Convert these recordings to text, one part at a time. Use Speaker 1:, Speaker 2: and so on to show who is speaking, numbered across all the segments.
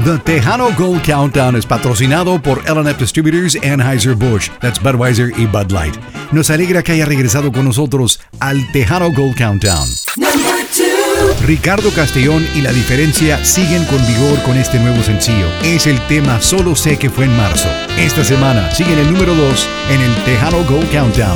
Speaker 1: The Tejano Gold Countdown es patrocinado por L&F Distributors, Anheuser-Busch, that's Budweiser y Bud Light. Nos alegra que haya regresado con nosotros al Tejano Gold Countdown. Ricardo Castellón y La Diferencia siguen con vigor con este nuevo sencillo. Es el tema Solo sé que fue en marzo. Esta semana siguen el número 2 en el Tejano Gold Countdown.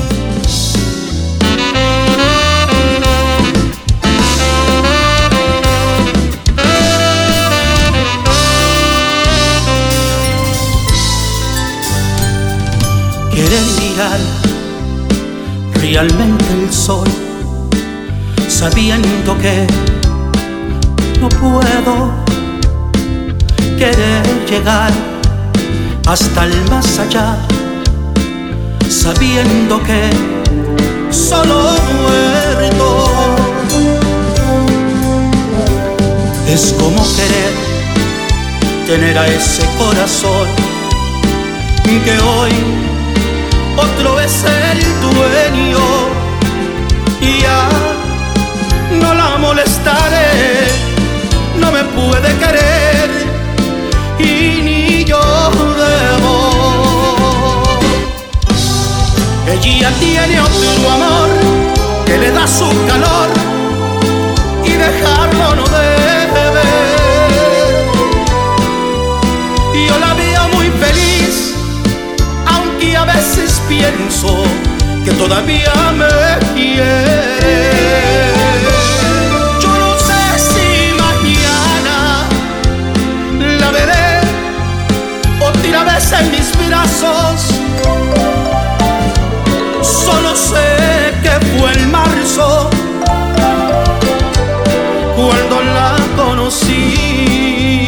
Speaker 2: Querer mirar realmente el sol, sabiendo que no puedo. Querer llegar hasta el más allá, sabiendo que solo muerto. Es como querer tener a ese corazón que hoy otro es el dueño, y ya no la molestaré. No me puede querer y ni yo debo. Ella tiene otro amor que le da su calor y dejarlo no debe. Yo la veo muy feliz, aunque a veces pienso que todavía me quiere. Yo no sé si mañana la veré otra vez en mis brazos. Solo sé que fue en marzo cuando la conocí.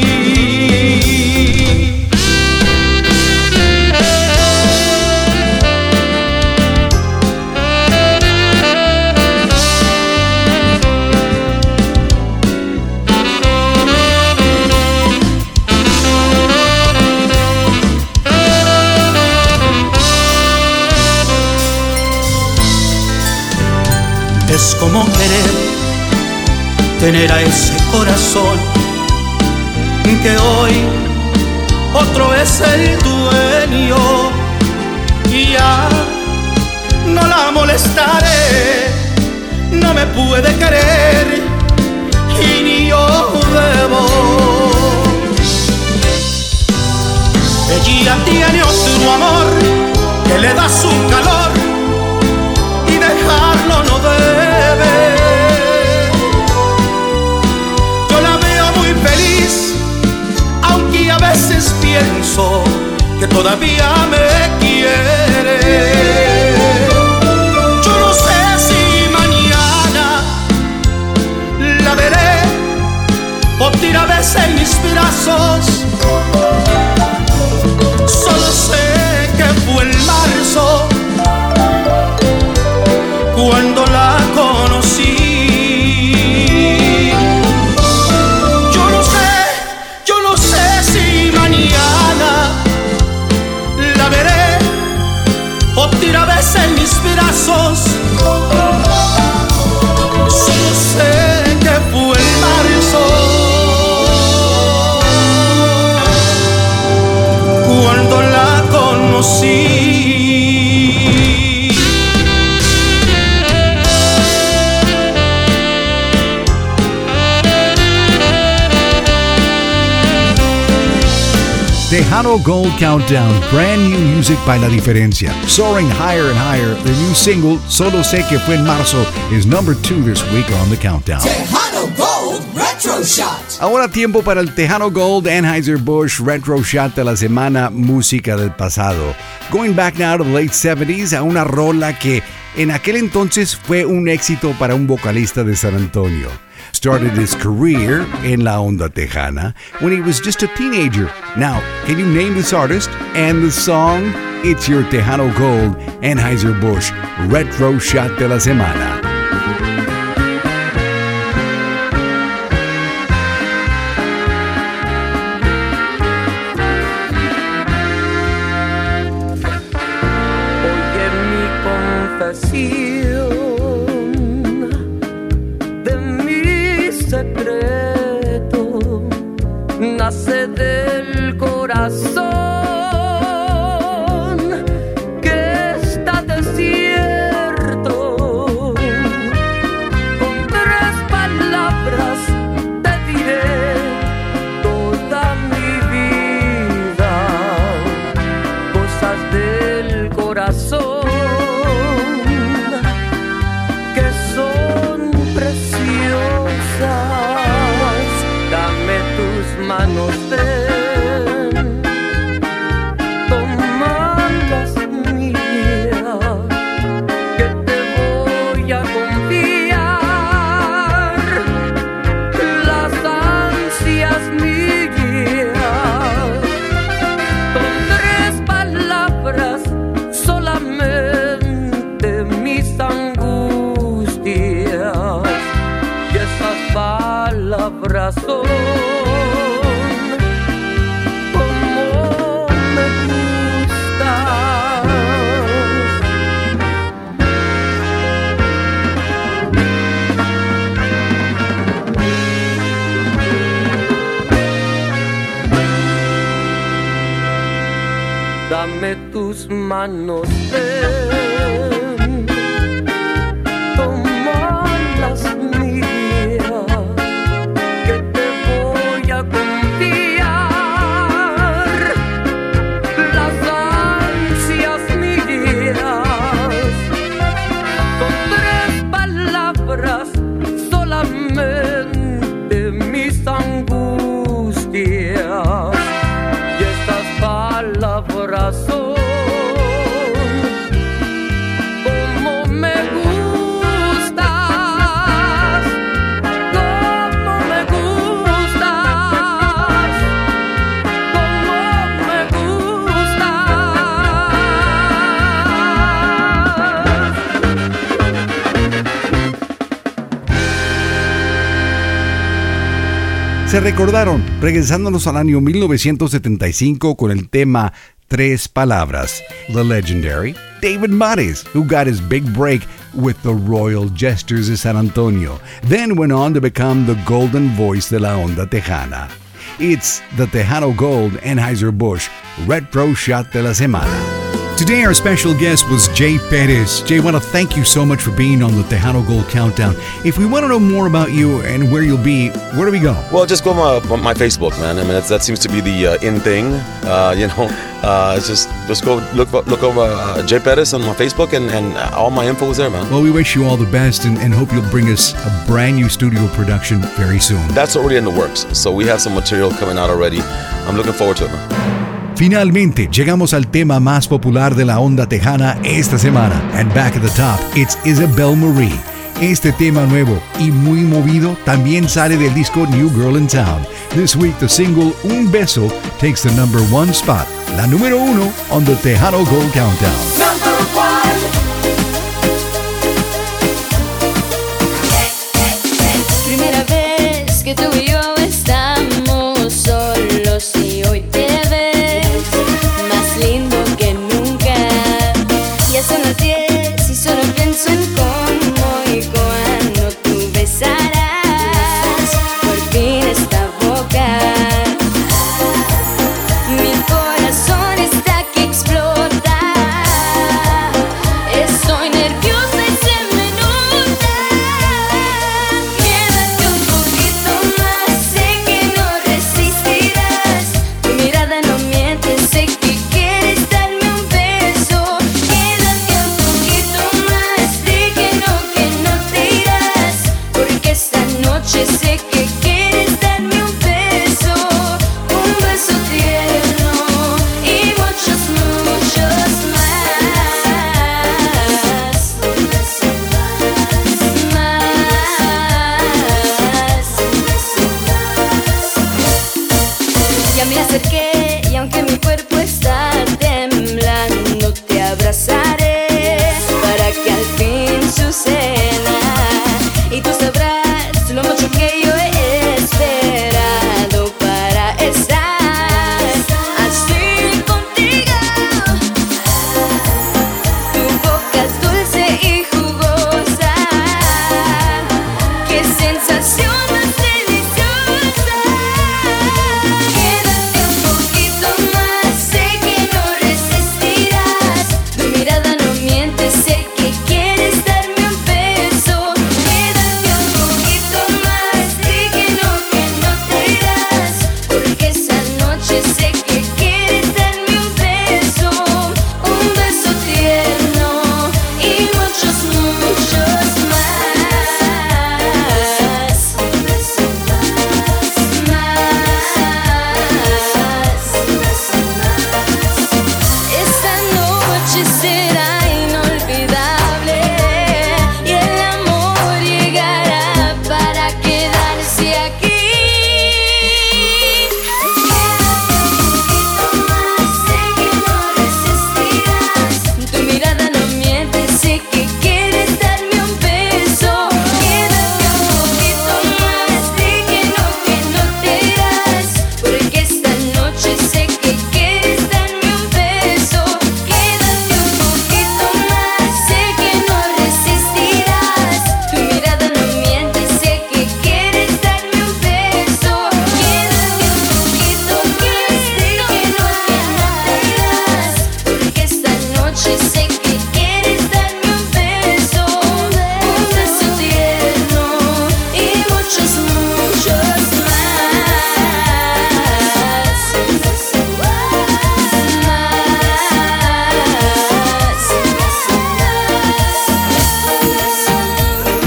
Speaker 2: Es como querer tener a ese corazón que hoy otro es el dueño, y ya no la molestaré. No me puede querer y ni yo debo. Ella tiene otro amor que le da su calor y dejarlo no debe. Yo la veo muy feliz, aunque a veces pienso que todavía me quiere. Yo no sé si mañana la veré otra vez en mis brazos. Solo sé que fue en marzo cuando la conocí. Yo no sé si mañana la veré otra vez en mis brazos. Solo sé que fue en marzo cuando la conocí.
Speaker 1: Tejano Gold Countdown, brand new music by La Diferencia. Soaring higher and higher, the new single, Solo sé que fue en marzo, is number 2 this week on the countdown.
Speaker 3: Tejano Gold Retro Shot.
Speaker 1: Ahora tiempo para el Tejano Gold Anheuser-Busch Retro Shot de la semana, música del pasado. Going back now to the late 70s, a una rola que en aquel entonces fue un éxito para un vocalista de San Antonio. Started his career en la onda tejana when he was just a teenager. Now, can you name this artist and the song? It's your Tejano Gold Anheuser-Busch Retro Shot de la semana.
Speaker 4: Oye mi confesión de mi secreto, nace del corazón que está desierto. Con tres palabras te diré toda mi vida, cosas del corazón que son preciosas. Dame tus manos, ven, toma las mías, que te voy a confiar las ansias mías. Con tres palabras solamente mis angustias, y esas palabras son como me gustas. Dame tus manos, ven, toma las mías, que te voy a confiar las ansias mías. Con tres palabras solamente mis angustias, y estas palabras son como me gustas, como me gustas, como me gustas.
Speaker 1: Se recordaron, regresándonos al año 1975 con el tema Tres Palabras. The legendary David Mares, who got his big break with the Royal Jesters de San Antonio, then went on to become the golden voice de la onda tejana. It's the Tejano Gold Anheuser-Busch Retro Shot de la Semana. Today our special guest was Jay Perez. Jay, I want to thank you so much for being on the Tejano Gold Countdown. If we want to know more about you and where you'll be, where do we go?
Speaker 5: Well, just go on my Facebook, man. I mean, that seems to be the in thing, It's just go look over Jay Perez on my Facebook, and all my info is there, man.
Speaker 1: Well, we wish you all the best and hope you'll bring us a brand new studio production very soon.
Speaker 5: That's already in the works, so we have some material coming out already. I'm looking forward to it, man.
Speaker 1: Finalmente, llegamos al tema más popular de la onda tejana esta semana. And back at the top, it's Isabel Marie. Este tema nuevo y muy movido también sale del disco New Girl in Town. This week, the single Un Beso takes the number 1 spot, la número 1 on the Tejano Gold Countdown.
Speaker 3: Number 1.
Speaker 6: Primera vez que tú y yo estamos solos y hoy te ves más lindo que nunca. Ya son las 10 y solo pienso en cómo y cuando tú besarás por fin esta boca. Mi corazón está que explota. Estoy nerviosa y se me nota. Quédate un poquito más, sé que no resistirás. Tu mirada no miente, sé que quieres darme un beso. Quédate un poquito más, di que no te irás. Porque esta noche sé que quieres darme un beso tierno y muchos más. Ya me acerqué y aunque mi cuerpo está temblando, te abrazaré para que al fin suceda. Y tú sabrás lo mucho que yo he esperado para estar así contigo. Tu boca es dulce y jugosa. Qué sensación más deliciosa.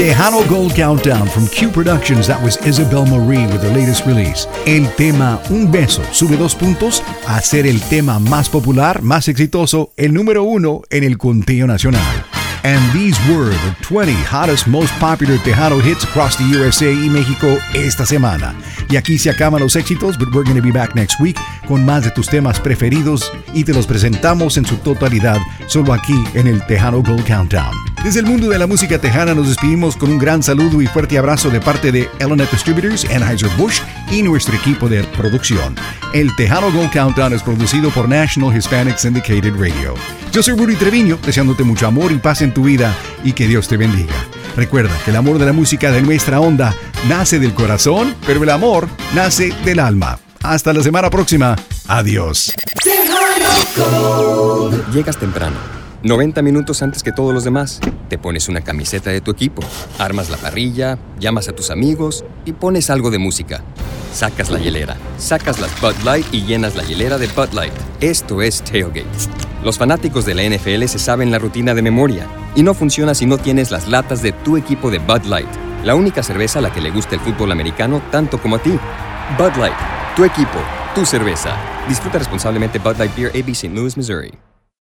Speaker 1: Tejano Gold Countdown from Q Productions. That was Isabel Marie with her latest release. El tema Un Beso sube 2 puntos a ser el tema más popular, más exitoso, el número 1 en el conteo nacional. And these were the 20 hottest, most popular Tejano hits across the USA y México esta semana. Y aquí se acaban los éxitos, but we're going to be back next week con más de tus temas preferidos y te los presentamos en su totalidad solo aquí en el Tejano Gold Countdown. Desde el mundo de la música tejana nos despedimos con un gran saludo y fuerte abrazo de parte de L&F Distributors, Anheuser-Busch y nuestro equipo de producción. El Tejano Gold Countdown es producido por National Hispanic Syndicated Radio. Yo soy Rudy Treviño, deseándote mucho amor y paz en tu vida y que Dios te bendiga. Recuerda que el amor de la música de nuestra onda nace del corazón, pero el amor nace del alma. Hasta la semana próxima. Adiós.
Speaker 7: Llegas temprano, 90 minutos antes que todos los demás. Te pones una camiseta de tu equipo, armas la parrilla, llamas a tus amigos y pones algo de música. Sacas la hielera, sacas las Bud Light y llenas la hielera de Bud Light. Esto es Tailgate. Los fanáticos de la NFL se saben la rutina de memoria y no funciona si no tienes las latas de tu equipo de Bud Light, la única cerveza a la que le gusta el fútbol americano tanto como a ti. Bud Light, tu equipo, tu cerveza. Disfruta responsablemente. Bud Light Beer, AB, St. Louis, Missouri.